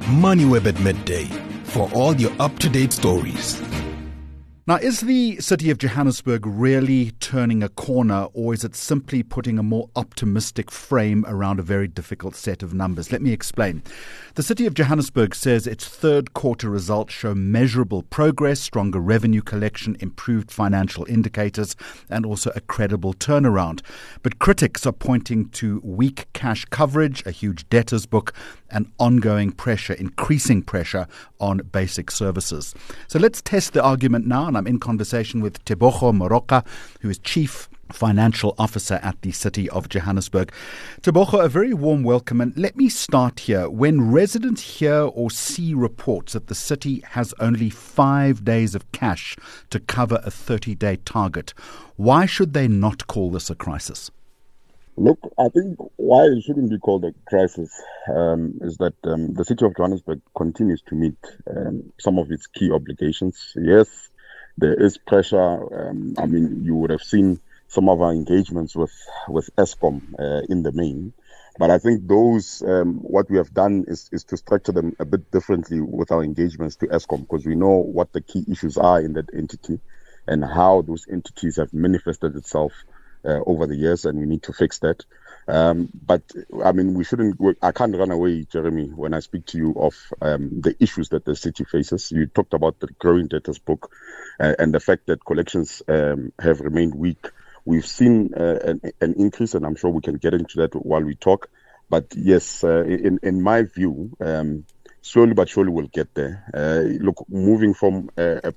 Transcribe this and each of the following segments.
MoneyWeb at midday for all your up-to-date stories. Now, is the city of Johannesburg really turning a corner, or is it simply putting a more optimistic frame around a very difficult set of numbers? Let me explain. The city of Johannesburg says its third quarter results show measurable progress, stronger revenue collection, improved financial indicators, and also a credible turnaround. But critics are pointing to weak cash coverage, a huge debtors book, and ongoing pressure, increasing pressure on basic services. So let's test the argument now, and I'm in conversation with Tebogo Moroka, who is Chief Financial Officer at the City of Johannesburg. Tebogo, a very warm welcome, and let me start here. When residents hear or see reports that the city has only 5 days of cash to cover a 30-day target, why should they not call this a crisis? Look, I think why it shouldn't be called a crisis is that the city of Johannesburg continues to meet some of its key obligations. Yes, there is pressure. You would have seen some of our engagements with Eskom in the main. But I think those, what we have done is to structure them a bit differently with our engagements to Eskom, because we know what the key issues are in that entity and how those entities have manifested itself over the years, and we need to fix that. But we shouldn't. I can't run away, Jeremy, when I speak to you of the issues that the city faces. You talked about the growing debtors book and the fact that collections have remained weak. We've seen an increase, and I'm sure we can get into that while we talk. But yes, in my view, slowly but surely we'll get there. Look, moving from a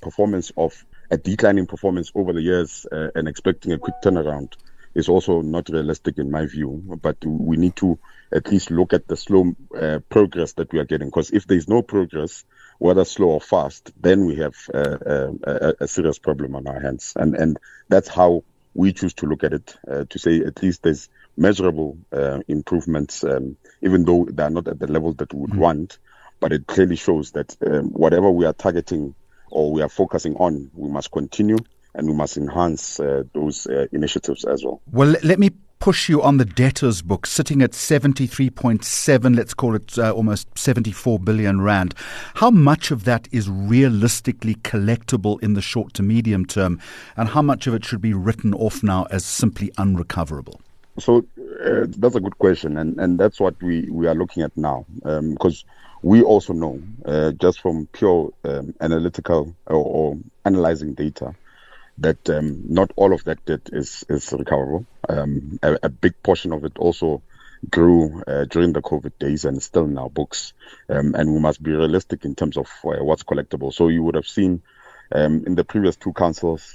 decline in performance over the years and expecting a quick turnaround is also not realistic in my view. But we need to at least look at the slow progress that we are getting. Because if there's no progress, whether slow or fast, then we have a serious problem on our hands. And that's how we choose to look at it, to say at least there's measurable improvements, even though they are not at the level that we would want. But it clearly shows that whatever we are targeting or we are focusing on, we must continue and we must enhance those initiatives as well. Well, let me push you on the debtors book, sitting at 73.7, let's call it almost 74 billion rand. How much of that is realistically collectible in the short to medium term, and how much of it should be written off now as simply unrecoverable? So that's a good question, and that's what we are looking at now, because we also know, just from pure analytical or analyzing data, that not all of that debt is recoverable. A big portion of it also grew during the COVID days and still in our books. And we must be realistic in terms of what's collectible. So you would have seen in the previous two councils,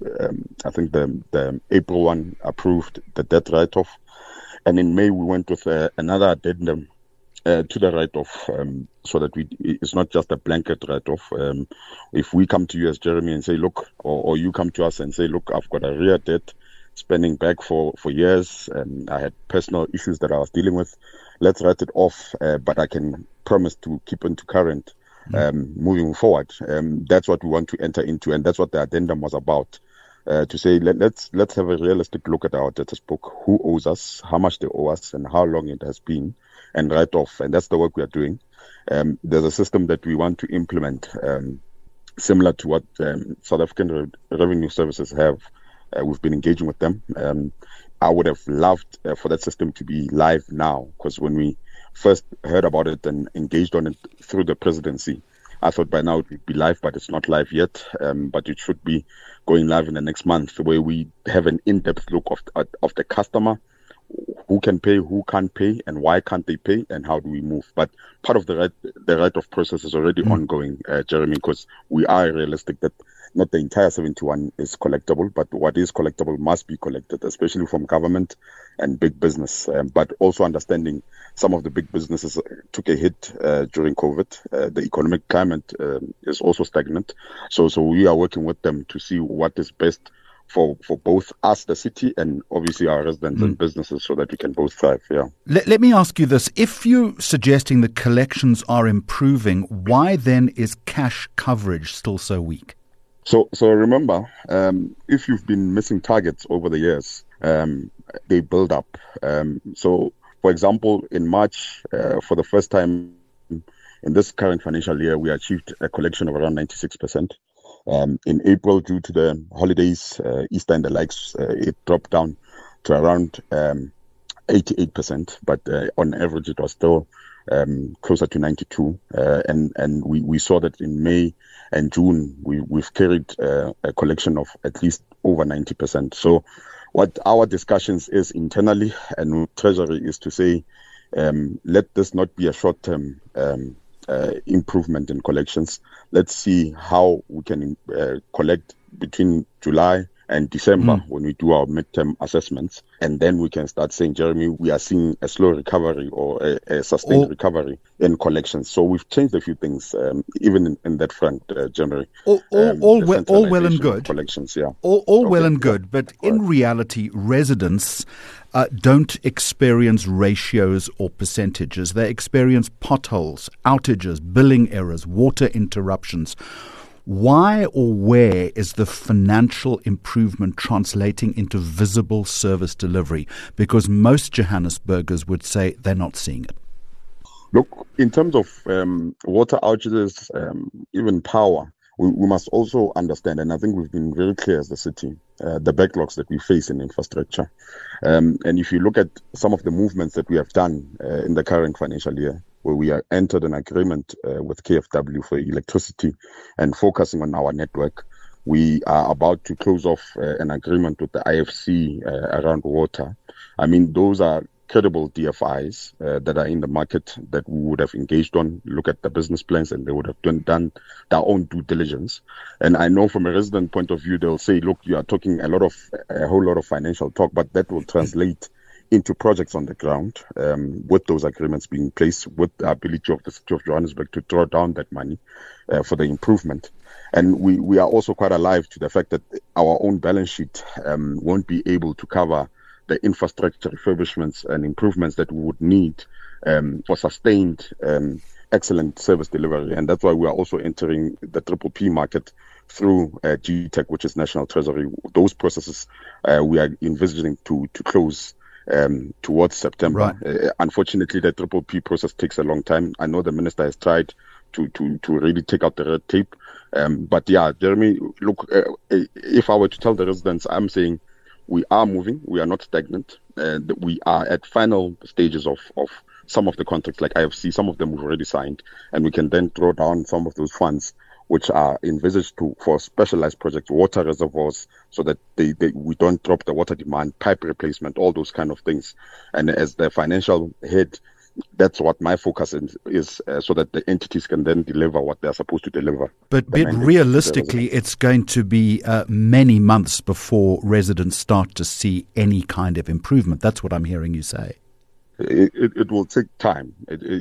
I think the April one approved the debt write-off. And in May, we went with another addendum to the write-off, so that it's not just a blanket write-off. If we come to you as Jeremy and say, look, or you come to us and say, look, I've got a real debt spending back for years, and I had personal issues that I was dealing with, let's write it off, but I can promise to keep into current moving forward. That's what we want to enter into, and that's what the addendum was about. To say, let's have a realistic look at our debtors book, who owes us, how much they owe us, and how long it has been, and write off. And that's the work we are doing. There's a system that we want to implement, similar to what South African Revenue Services have. We've been engaging with them. I would have loved for that system to be live now, because when we first heard about it and engaged on it through the presidency, I thought by now it would be live, but it's not live yet. But it should be going live in the next month, where we have an in-depth look of the customer, who can pay, who can't pay, and why can't they pay, and how do we move. But part of the write-off process is already ongoing, Jeremy, because we are realistic that not the entire 71 is collectible, but what is collectible must be collected, especially from government and big business. But also understanding some of the big businesses took a hit during COVID. The economic climate is also stagnant. So we are working with them to see what is best for both us, the city, and obviously our residents and businesses, so that we can both thrive. Yeah. Let me ask you this. If you're suggesting that collections are improving, why then is cash coverage still so weak? So remember, if you've been missing targets over the years, they build up. So, for example, in March, for the first time, in this current financial year, we achieved a collection of around 96%. In April, due to the holidays, Easter and the likes, it dropped down to around 88%, but on average it was still closer to 92. And we saw that in May and June, we've carried a collection of at least over 90%. So what our discussions is internally and with Treasury is to say, let this not be a short-term improvement in collections. Let's see how we can collect between July and December when we do our midterm assessments, and then we can start saying, Jeremy, we are seeing a slow recovery or a sustained recovery in collections. So we've changed a few things, even in that front, Jeremy. All well and good. Collections, yeah. All well and good, but in reality, residents don't experience ratios or percentages. They experience potholes, outages, billing errors, water interruptions. Why or where is the financial improvement translating into visible service delivery? Because most Johannesburgers would say they're not seeing it. Look, in terms of water outages, even power, we must also understand, and I think we've been very clear as the city, the backlogs that we face in infrastructure. And if you look at some of the movements that we have done in the current financial year, where we entered an agreement with KFW for electricity and focusing on our network. We are about to close off an agreement with the IFC around water. I mean, those are credible DFIs that are in the market that we would have engaged on, look at the business plans, and they would have done their own due diligence. And I know from a resident point of view, they'll say, look, you are talking a whole lot of financial talk, but that will translate into projects on the ground, with those agreements being placed, with the ability of the city of Johannesburg to draw down that money for the improvement. And we are also quite alive to the fact that our own balance sheet won't be able to cover the infrastructure refurbishments and improvements that we would need for sustained excellent service delivery. And that's why we are also entering the PPP market through GTech, which is National Treasury. Those processes we are envisaging to close towards September. Right. Unfortunately, the PPP process takes a long time. I know the minister has tried to really take out the red tape. But yeah, Jeremy, look, if I were to tell the residents, I'm saying we are moving. We are not stagnant. We are at final stages of some of the contracts like IFC. Some of them we've already signed, and we can then draw down some of those funds which are envisaged for specialized projects, water reservoirs, so that we don't drop the water demand, pipe replacement, all those kind of things. And as the financial head, that's what my focus is so that the entities can then deliver what they're supposed to deliver. But realistically, it's going to be many months before residents start to see any kind of improvement. That's what I'm hearing you say. It will take time.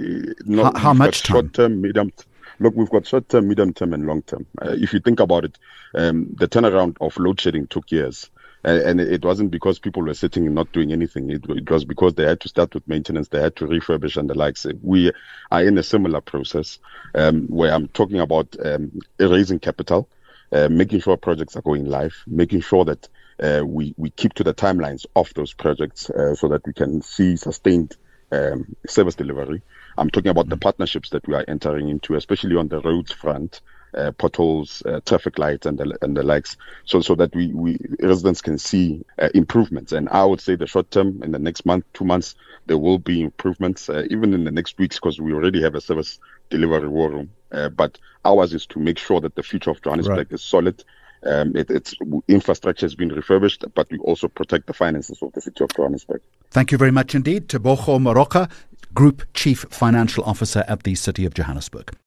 How much time? Short-term, medium. Look, we've got short-term, medium-term, and long-term. If you think about it, the turnaround of load shedding took years. And it wasn't because people were sitting and not doing anything. It was because they had to start with maintenance, they had to refurbish and the likes. We are in a similar process where I'm talking about raising capital, making sure projects are going live, making sure that we keep to the timelines of those projects so that we can see sustained service delivery. I'm talking about the partnerships that we are entering into, especially on the roads front, potholes, traffic lights, and the likes, so that we residents can see improvements. And I would say the short term, in the next month, 2 months, there will be improvements, even in the next weeks, because we already have a service delivery war room. But ours is to make sure that the future of Johannesburg is solid. Its infrastructure has been refurbished, but we also protect the finances of the city of Johannesburg. Thank you very much indeed. Tebogo Moroka, Group Chief Financial Officer at the City of Johannesburg.